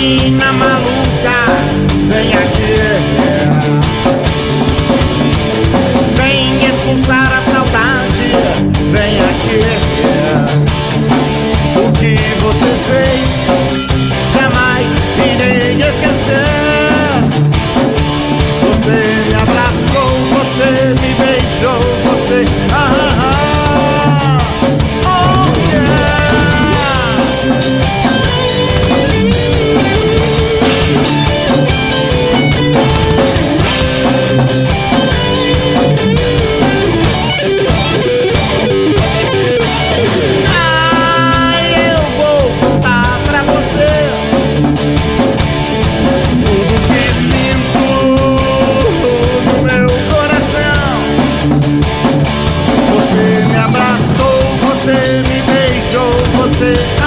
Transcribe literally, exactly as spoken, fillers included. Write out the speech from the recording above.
menina maluca, vem aqui. Vem expulsar a saudade, vem aqui. O que você fez, jamais irei esquecer. Você me abraçou, você me beijou, você... Ah, ah, ah. Você me abraçou, você me beijou, você...